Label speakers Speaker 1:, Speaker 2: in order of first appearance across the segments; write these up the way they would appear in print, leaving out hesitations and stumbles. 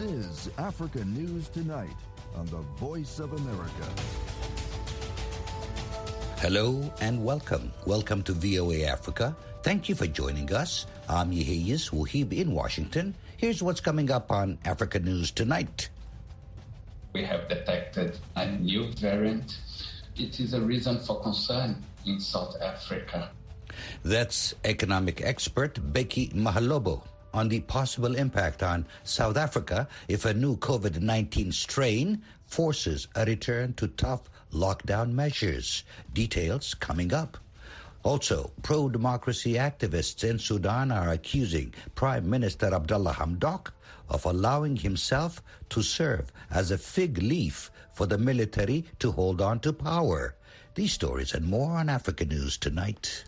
Speaker 1: is Africa News Tonight on the Voice of America.
Speaker 2: Hello and welcome. Welcome to VOA Africa. Thank you for joining us. I'm Yehiyas Wahib in Washington. Here's what's coming up on Africa News Tonight.
Speaker 3: We have detected a new variant. It is a reason for concern in South Africa.
Speaker 2: That's economic expert Becky Mahalobo on the possible impact on South Africa if a new COVID-19 strain forces a return to tough lockdown measures. Details coming up. Also, pro-democracy activists in Sudan are accusing Prime Minister Abdullah Hamdok of allowing himself to serve as a fig leaf for the military to hold on to power. These stories and more on Africa News Tonight.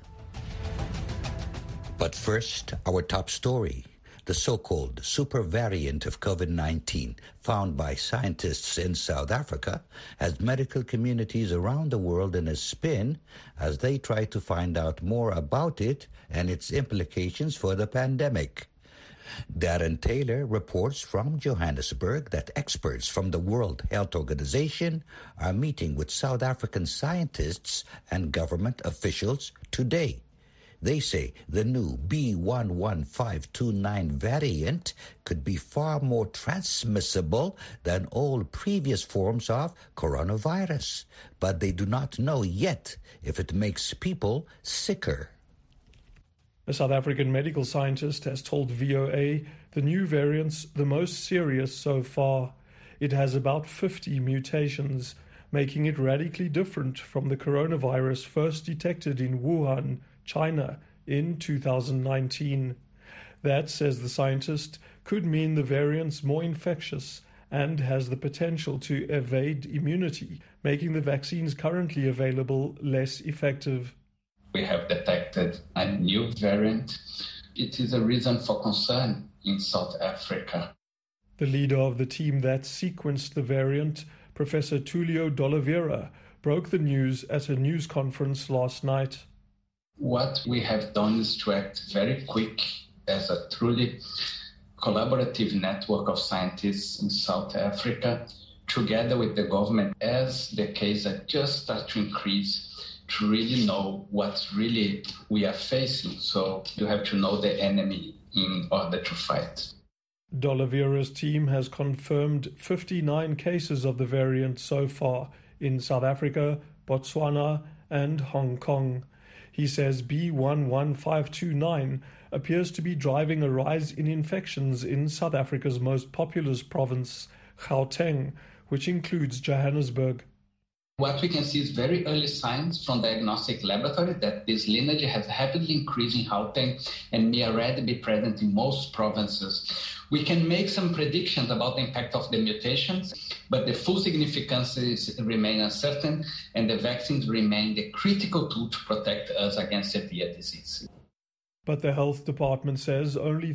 Speaker 2: But first, our top story. The so-called super variant of COVID-19 found by scientists in South Africa has medical communities around the world in a spin as they try to find out more about it and its implications for the pandemic. Darren Taylor reports from Johannesburg that experts from the World Health Organization are meeting with South African scientists and government officials today. They say the new B11529 variant could be far more transmissible than all previous forms of coronavirus, but they do not know yet if it makes people sicker.
Speaker 4: A South African medical scientist has told VOA the new variant's the most serious so far. It has about 50 mutations, making it radically different from the coronavirus first detected in Wuhan, China, in 2019. That, says the scientist, could mean the variant's more infectious and has the potential to evade immunity, making the vaccines currently available less effective.
Speaker 3: We have detected a new variant. It is a reason for concern in South Africa.
Speaker 4: The leader of the team that sequenced the variant, Professor Tulio D'Oliveira, broke the news at a news conference last night.
Speaker 3: What we have done is to act very quick as a truly collaborative network of scientists in South Africa, together with the government, as the case had just started to increase, to really know what really we are facing. So you have to know the enemy in order to fight.
Speaker 4: D'Oliveira's team has confirmed 59 cases of the variant so far in South Africa, Botswana, and Hong Kong. He says B11529 appears to be driving a rise in infections in South Africa's most populous province, Gauteng, which includes Johannesburg.
Speaker 3: What we can see is very early signs from diagnostic laboratory that this lineage has rapidly increased in Gauteng and may already be present in most provinces. We can make some predictions about the impact of the mutations, but the full significance remain uncertain, and the vaccines remain the critical tool to protect us against severe disease.
Speaker 4: But the health department says only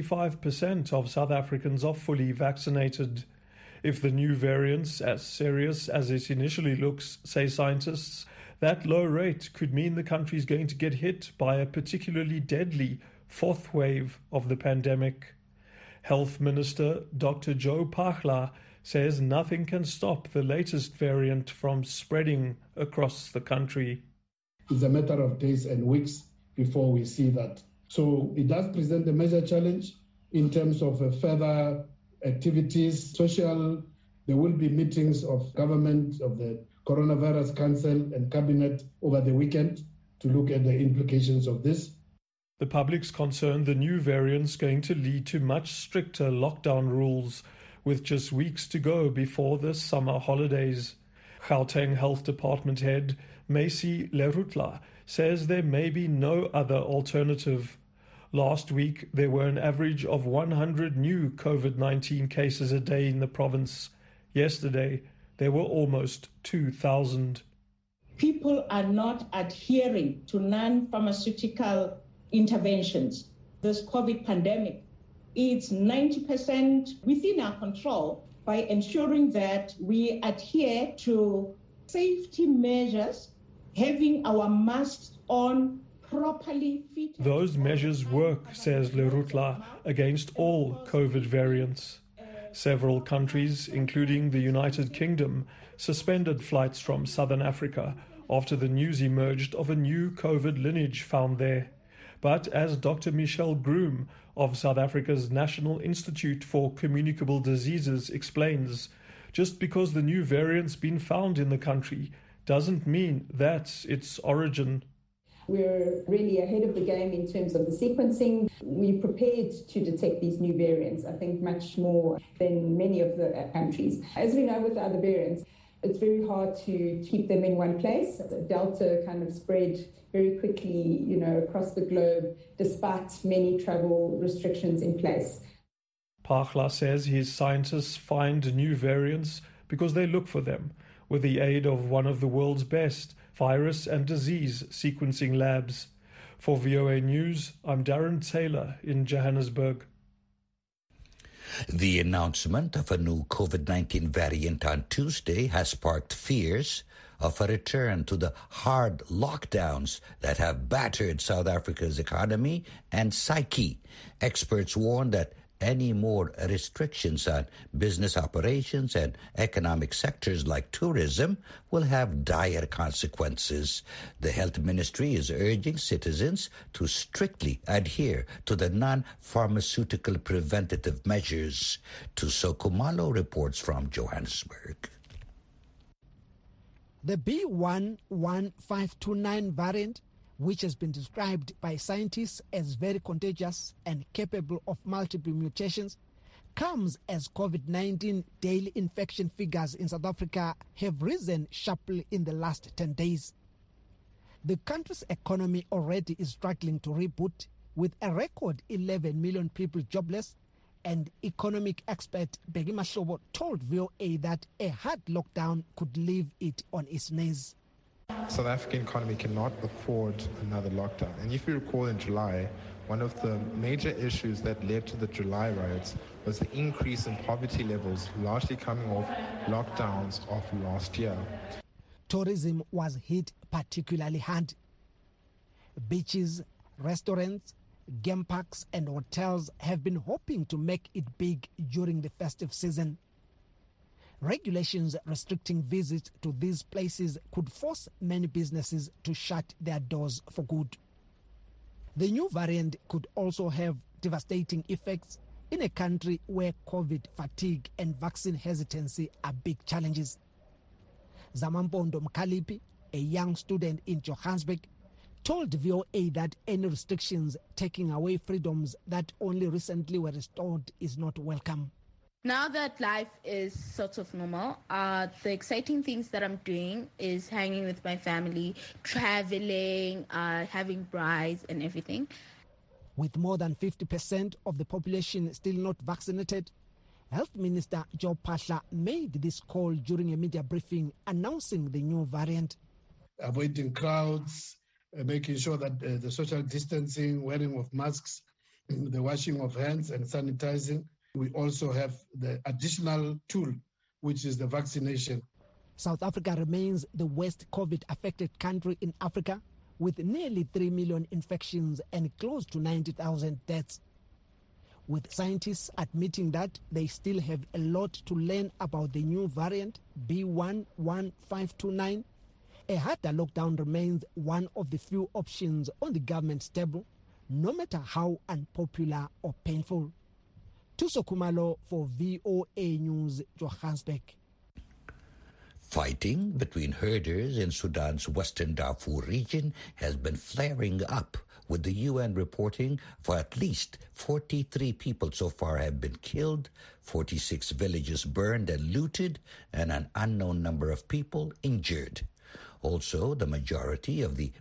Speaker 4: 35% of South Africans are fully vaccinated. If the new variant's as serious as it initially looks, say scientists, that low rate could mean the country is going to get hit by a particularly deadly fourth wave of the pandemic. Health Minister Dr. Joe Phaahla says nothing can stop the latest variant from spreading across the country.
Speaker 5: It's a matter of days and weeks before we see that. So it does present a major challenge in terms of further activities, social. There will be meetings of government, of the Coronavirus Council and Cabinet over the weekend to look at the implications of this.
Speaker 4: The public's concerned the new variant's going to lead to much stricter lockdown rules, with just weeks to go before the summer holidays. Gauteng Health Department head Macy Lerutla says there may be no other alternative. Last week, there were an average of 100 new COVID-19 cases a day in the province. Yesterday, there were almost 2,000.
Speaker 6: People are not adhering to non-pharmaceutical interventions. This COVID pandemic, it's 90% within our control by ensuring that we adhere to safety measures, having our masks on properly fit.
Speaker 4: Those measures work, says Lerutla, against all COVID variants. Several countries, including the United Kingdom, suspended flights from southern Africa after the news emerged of a new COVID lineage found there. But as Dr. Michelle Groom of South Africa's National Institute for Communicable Diseases explains, just because the new variant's been found in the country doesn't mean that's its origin.
Speaker 7: We're really ahead of the game in terms of the sequencing. We're prepared to detect these new variants, I think much more than many of the countries. As we know with the other variants, it's very hard to keep them in one place. Delta kind of spread very quickly, across the globe, despite many travel restrictions in place.
Speaker 4: Pagla says his scientists find new variants because they look for them, with the aid of one of the world's best virus and disease sequencing labs. For VOA News, I'm Darren Taylor in Johannesburg.
Speaker 2: The announcement of a new COVID-19 variant on Tuesday has sparked fears of a return to the hard lockdowns that have battered South Africa's economy and psyche. Experts warn that any more restrictions on business operations and economic sectors like tourism will have dire consequences. The Health Ministry is urging citizens to strictly adhere to the non-pharmaceutical preventative measures. Tuso Kumalo reports from Johannesburg.
Speaker 8: The B11529 variant, which has been described by scientists as very contagious and capable of multiple mutations, comes as COVID-19 daily infection figures in South Africa have risen sharply in the last 10 days. The country's economy already is struggling to reboot, with a record 11 million people jobless, and economic expert Bheki Mahlobo told VOA that a hard lockdown could leave it on its knees.
Speaker 9: South African economy cannot afford another lockdown. And if you recall, in July, one of the major issues that led to the July riots was the increase in poverty levels, largely coming off lockdowns of last year.
Speaker 8: Tourism was hit particularly hard. Beaches, restaurants, game parks and hotels have been hoping to make it big during the festive season. Regulations restricting visits to these places could force many businesses to shut their doors for good. The new variant could also have devastating effects in a country where COVID fatigue and vaccine hesitancy are big challenges. Zamampondo Mkalipi, a young student in Johannesburg, told VOA that any restrictions taking away freedoms that only recently were restored is not welcome.
Speaker 10: Now that life is sort of normal, the exciting things that I'm doing is hanging with my family, traveling, having brides and everything.
Speaker 8: With more than 50% of the population still not vaccinated, Health Minister Joe Phaahla made this call during a media briefing announcing the new variant.
Speaker 5: Avoiding crowds, making sure that the social distancing, wearing of masks, the washing of hands and sanitizing. We also have the additional tool, which is the vaccination.
Speaker 8: South Africa remains the worst COVID-affected country in Africa, with nearly 3 million infections and close to 90,000 deaths. With scientists admitting that they still have a lot to learn about the new variant, B11529, a harder lockdown remains one of the few options on the government's table, no matter how unpopular or painful. Tuso Kumalo for VOA News, Johannesburg.
Speaker 2: Fighting between herders in Sudan's western Darfur region has been flaring up, with the UN reporting for at least 43 people so far have been killed, 46 villages burned and looted, and an unknown number of people injured. Also, the majority of the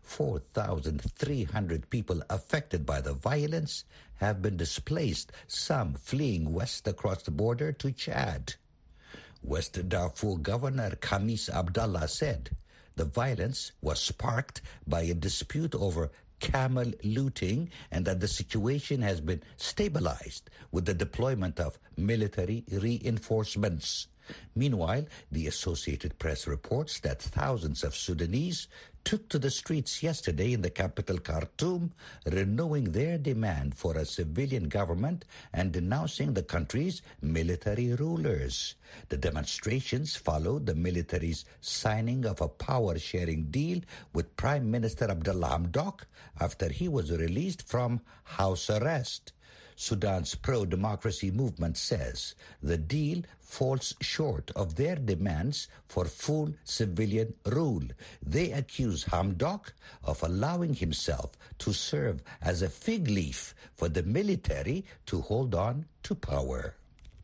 Speaker 2: 4,300 people affected by the violence have been displaced, some fleeing west across the border to Chad. West Darfur Governor Khamis Abdallah said the violence was sparked by a dispute over camel looting and that the situation has been stabilized with the deployment of military reinforcements. Meanwhile, the Associated Press reports that thousands of Sudanese took to the streets yesterday in the capital Khartoum, renewing their demand for a civilian government and denouncing the country's military rulers. The demonstrations followed the military's signing of a power-sharing deal with Prime Minister Abdullah Hamdok after he was released from house arrest. Sudan's pro-democracy movement says the deal falls short of their demands for full civilian rule. They accuse Hamdok of allowing himself to serve as a fig leaf for the military to hold on to power.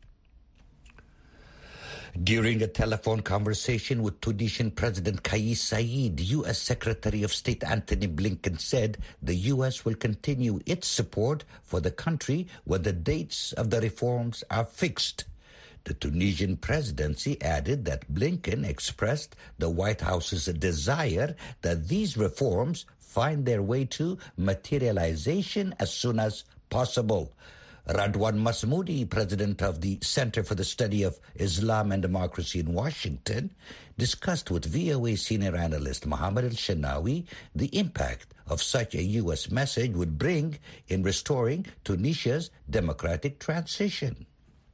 Speaker 2: During a telephone conversation with Tunisian President Kais Saied, U.S. Secretary of State Antony Blinken said the U.S. will continue its support for the country when the dates of the reforms are fixed. The Tunisian presidency added that Blinken expressed the White House's desire that these reforms find their way to materialization as soon as possible. Radwan Masmoudi, president of the Center for the Study of Islam and Democracy in Washington, discussed with VOA senior analyst Mohammed El-Shenawi the impact of such a U.S. message would bring in restoring Tunisia's democratic transition.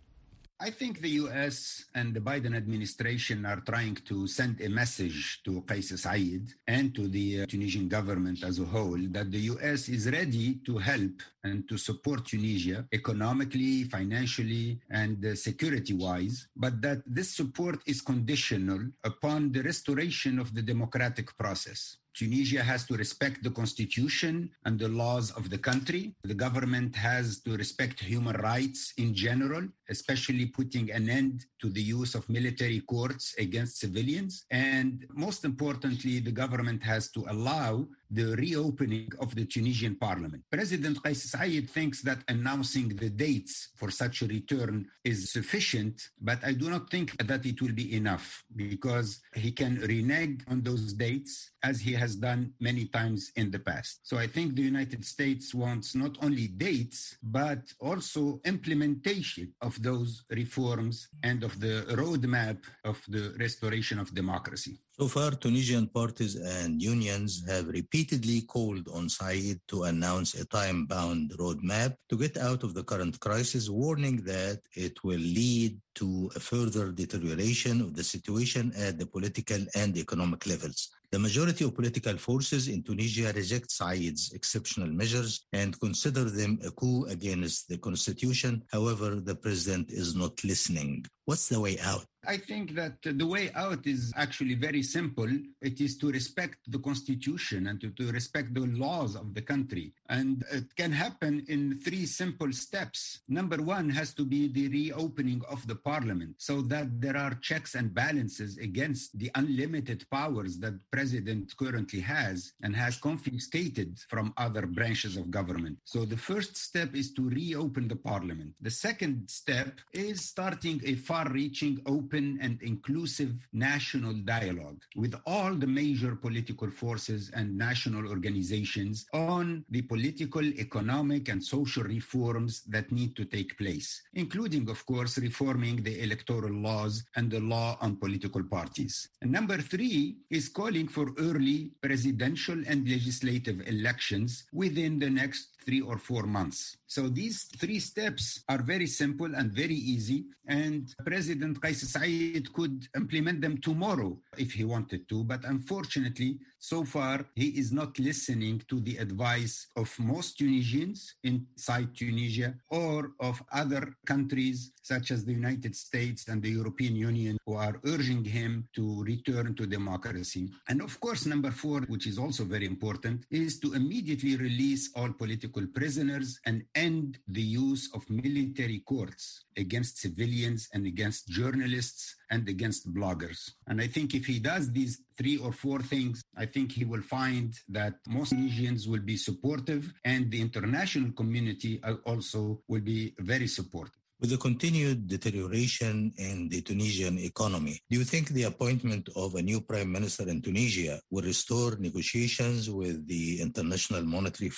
Speaker 11: I think the U.S. and the Biden administration are trying to send a message to Kais Saied and to the Tunisian government as a whole that the U.S. is ready to help and to support Tunisia economically, financially, and security-wise, but that this support is conditional upon the restoration of the democratic process. Tunisia has to respect the constitution and the laws of the country. The government has to respect human rights in general, especially putting an end to the use of military courts against civilians. And most importantly, the government has to allow the reopening of the Tunisian parliament. President Kais Saied thinks that announcing the dates for such a return is sufficient, but I do not think that it will be enough because he can renege on those dates as he has done many times in the past. So I think the United States wants not only dates, but also implementation of those reforms and of the roadmap of the restoration of democracy.
Speaker 12: So far, Tunisian parties and unions have repeatedly called on Saied to announce a time-bound roadmap to get out of the current crisis, warning that it will lead to a further deterioration of the situation at the political and economic levels. The majority of political forces in Tunisia reject Saied's exceptional measures and consider them a coup against the constitution. However, the president is not listening. What's the way out?
Speaker 11: I think that the way out is actually very simple. It is to respect the constitution and to respect the laws of the country. And it can happen in three simple steps. Number one has to be the reopening of the parliament so that there are checks and balances against the unlimited powers that the president currently has and has confiscated from other branches of government. So the first step is to reopen the parliament. The second step is starting a far-reaching, open and inclusive national dialogue with all the major political forces and national organizations on the political, economic, and social reforms that need to take place, including, of course, reforming the electoral laws and the law on political parties. And number three is calling for early presidential and legislative elections within the next 3 or 4 months. So these three steps are very simple and very easy, and President Kais Saied could implement them tomorrow if he wanted to, but unfortunately, so far, he is not listening to the advice of most Tunisians inside Tunisia or of other countries such as the United States and the European Union who are urging him to return to democracy. And of course, number 4, which is also very important, is to immediately release all political prisoners and end the use of military courts against civilians and against journalists and against bloggers. And I think if he does these 3 or 4 things, I think he will find that most Tunisians will be supportive and the international community also will be very supportive.
Speaker 12: With the continued deterioration in the Tunisian economy, do you think the appointment of a new prime minister in Tunisia will restore negotiations with the International Monetary Fund?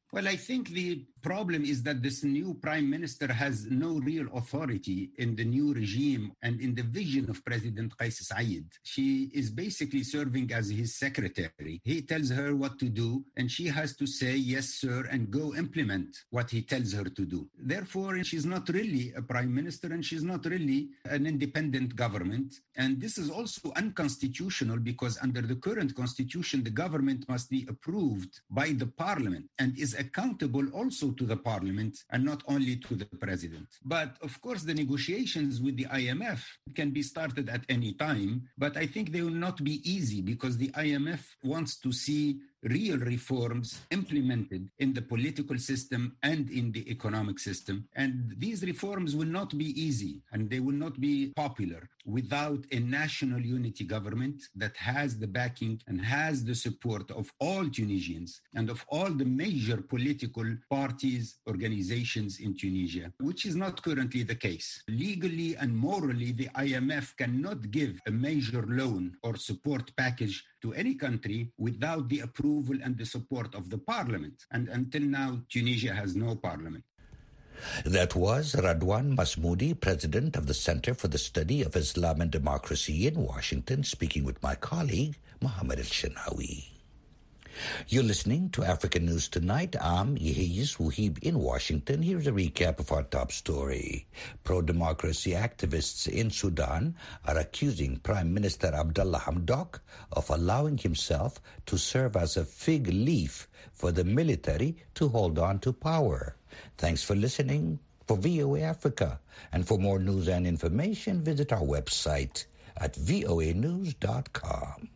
Speaker 11: Well, I think the problem is that this new prime minister has no real authority in the new regime and in the vision of President Qais Said. She is basically serving as his secretary. He tells her what to do, and she has to say, yes, sir, and go implement what he tells her to do. Therefore, she's not really a prime minister, and she's not really an independent government. And this is also unconstitutional because under the current constitution, the government must be approved by the parliament and is accountable also to the parliament and not only to the president. But of course, the negotiations with the IMF can be started at any time, but I think they will not be easy because the IMF wants to see real reforms implemented in the political system and in the economic system. And these reforms will not be easy and they will not be popular without a national unity government that has the backing and has the support of all Tunisians and of all the major political parties, organizations in Tunisia, which is not currently the case. Legally and morally, the IMF cannot give a major loan or support package to any country without the approval and the support of the parliament. And until now, Tunisia has no parliament.
Speaker 2: That was Radwan Masmoudi, president of the Center for the Study of Islam and Democracy in Washington, speaking with my colleague, Mohammed El-Shanawi. You're listening to African News Tonight. I'm Yehiyas Wuhib in Washington. Here's a recap of our top story. Pro-democracy activists in Sudan are accusing Prime Minister Abdallah Hamdok of allowing himself to serve as a fig leaf for the military to hold on to power. Thanks for listening for VOA Africa. And for more news and information, visit our website at voanews.com.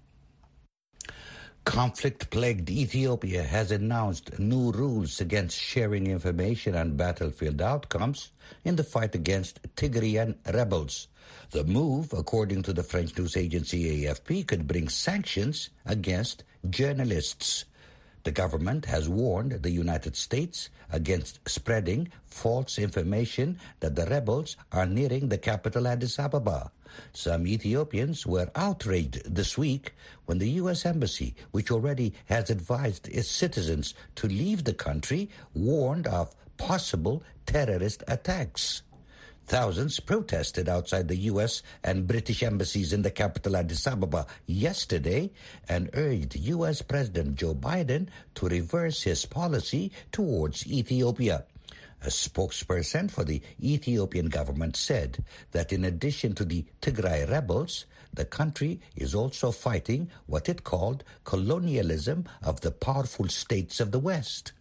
Speaker 2: Conflict-plagued Ethiopia has announced new rules against sharing information on battlefield outcomes in the fight against Tigrayan rebels. The move, according to the French news agency AFP, could bring sanctions against journalists. The government has warned the United States against spreading false information that the rebels are nearing the capital Addis Ababa. Some Ethiopians were outraged this week when the U.S. Embassy, which already has advised its citizens to leave the country, warned of possible terrorist attacks. Thousands protested outside the U.S. and British embassies in the capital Addis Ababa yesterday and urged U.S. President Joe Biden to reverse his policy towards Ethiopia. A spokesperson for the Ethiopian government said that in addition to the Tigray rebels, the country is also fighting what it called colonialism of the powerful states of the West.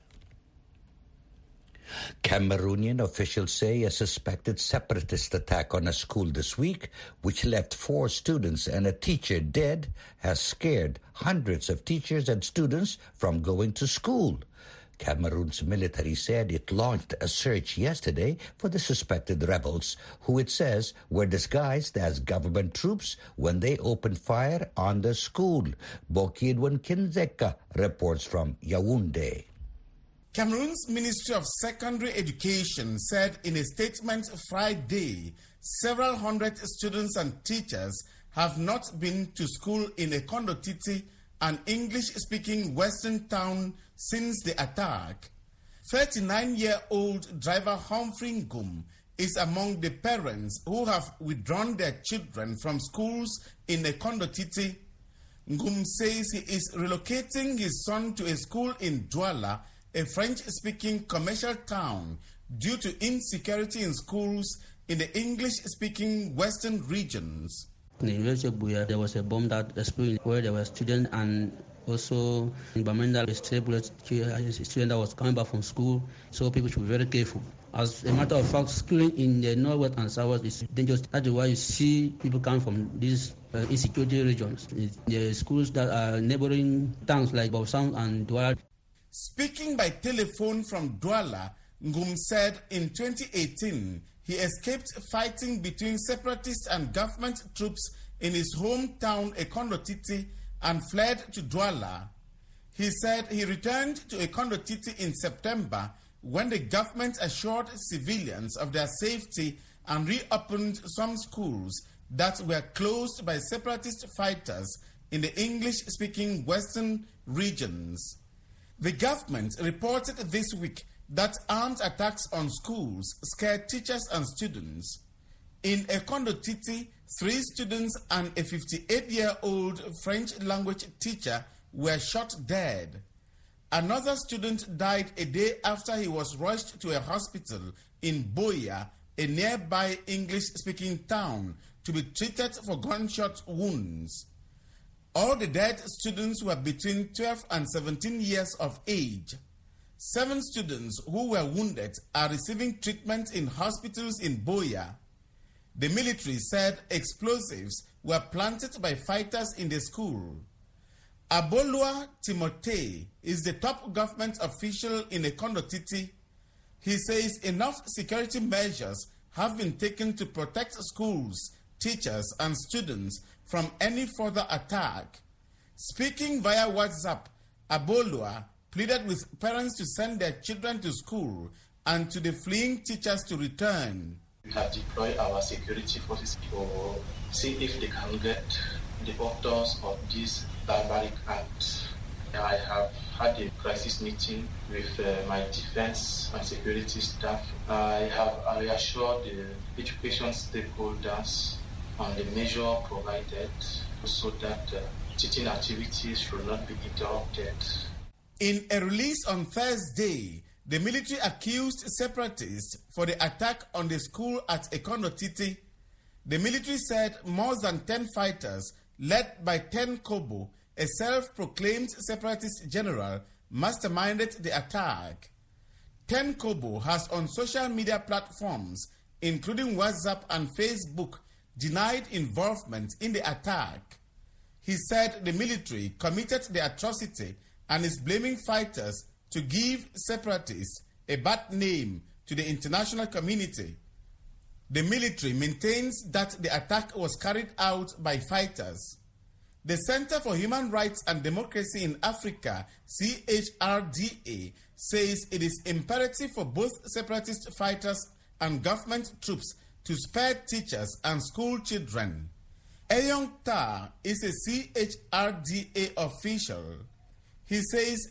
Speaker 2: Cameroonian officials say a suspected separatist attack on a school this week, which left 4 students and a teacher dead, has scared hundreds of teachers and students from going to school. Cameroon's military said it launched a search yesterday for the suspected rebels, who it says were disguised as government troops when they opened fire on the school. Bokidwan Kinzeka reports from Yaoundé.
Speaker 13: Cameroon's Ministry of Secondary Education said in a statement Friday, several hundred students and teachers have not been to school in Ekondotiti, an English-speaking western town, since the attack. 39-year-old driver Humphrey Ngum is among the parents who have withdrawn their children from schools in Ekondotiti. Ngum says he is relocating his son to a school in Douala, a French-speaking commercial town, due to insecurity in schools in the English-speaking western regions.
Speaker 14: In the University of Buea, there was a bomb that exploded where there were students, and also in Bamenda, a student that was coming back from school, so people should be very careful. As a matter of fact, schooling in the northwest and southwest is dangerous. That's why you see people coming from these insecurity regions. The schools that are neighboring towns like Bausan and Douala.
Speaker 13: Speaking by telephone from Douala, Ngum said in 2018, he escaped fighting between separatists and government troops in his hometown Ekondotiti and fled to Douala. He said he returned to Ekondotiti in September when the government assured civilians of their safety and reopened some schools that were closed by separatist fighters in the English-speaking western regions. The government reported this week that armed attacks on schools scared teachers and students. In Ekondo Titi, 3 students and a 58-year-old French language teacher were shot dead. Another student died a day after he was rushed to a hospital in Boya, a nearby English-speaking town, to be treated for gunshot wounds. All the dead students were between 12 and 17 years of age. 7 students who were wounded are receiving treatment in hospitals in Boya. The military said explosives were planted by fighters in the school. Abolua Timothée is the top government official in Ekondo Titi. He says enough security measures have been taken to protect schools, teachers, and students from any further attack. Speaking via WhatsApp, Abolua pleaded with parents to send their children to school and to the fleeing teachers to return.
Speaker 15: We have deployed our security forces to see if they can get the authors of this barbaric act. I have had a crisis meeting with my defense and security staff. I have reassured the education stakeholders on the measure provided so that teaching activities should not be interrupted.
Speaker 13: In a release on Thursday, the military accused separatists for the attack on the school at Ekondo Titi. The military said more than 10 fighters, led by Ten Kobo, a self-proclaimed separatist general, masterminded the attack. Ten Kobo has on social media platforms, including WhatsApp and Facebook, denied involvement in the attack. He said the military committed the atrocity and is blaming fighters to give separatists a bad name to the international community. The military maintains that the attack was carried out by fighters. The Center for Human Rights and Democracy in Africa, CHRDA, says it is imperative for both separatist fighters and government troops to spare teachers and school children. Eyong Ta is a CHRDA official. He says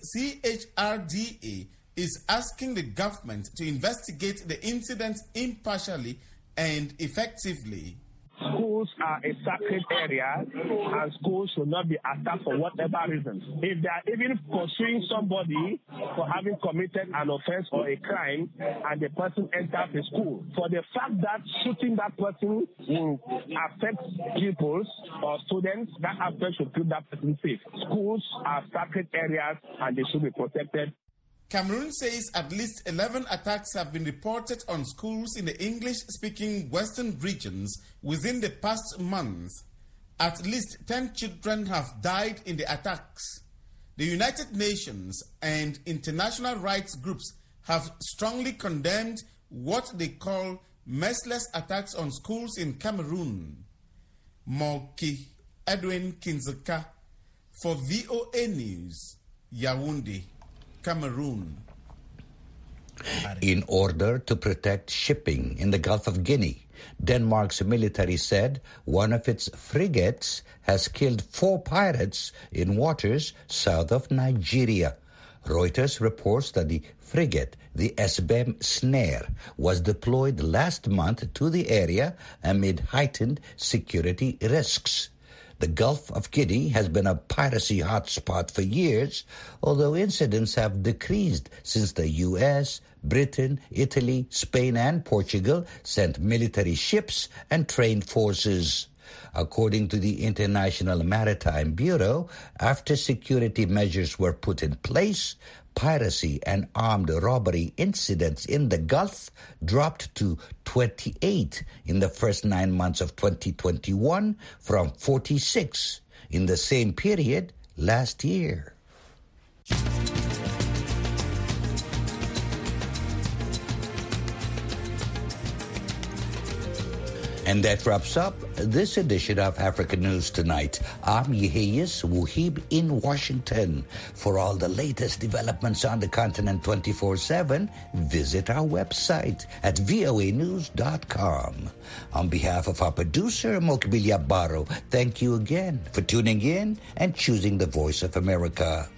Speaker 13: CHRDA is asking the government to investigate the incident impartially and effectively.
Speaker 16: Schools are a sacred area and schools should not be attacked for whatever reason. If they are even pursuing somebody for having committed an offense or a crime and the person enters the school, for the fact that shooting that person will affect pupils or students, that aspect should keep that person safe. Schools are sacred areas and they should be protected.
Speaker 13: Cameroon says at least 11 attacks have been reported on schools in the English-speaking western regions within the past month. At least 10 children have died in the attacks. The United Nations and international rights groups have strongly condemned what they call merciless attacks on schools in Cameroon. Moki Edwin Kinzeka for VOA News, Yaoundé, Cameroon.
Speaker 2: In order to protect shipping in the Gulf of Guinea, Denmark's military said one of its frigates has killed 4 pirates in waters south of Nigeria. Reuters reports that the frigate, the SBM Snare, was deployed last month to the area amid heightened security risks. The Gulf of Guinea has been a piracy hotspot for years, although incidents have decreased since the U.S., Britain, Italy, Spain, and Portugal sent military ships and trained forces. According to the International Maritime Bureau, after security measures were put in place, piracy and armed robbery incidents in the Gulf dropped to 28 in the first 9 months of 2021 from 46 in the same period last year. And that wraps up this edition of Africa News Tonight. I'm Yeheyes Wuhib in Washington. For all the latest developments on the continent 24/7, visit our website at voanews.com. On behalf of our producer, Mokbilia Baro, thank you again for tuning in and choosing the Voice of America.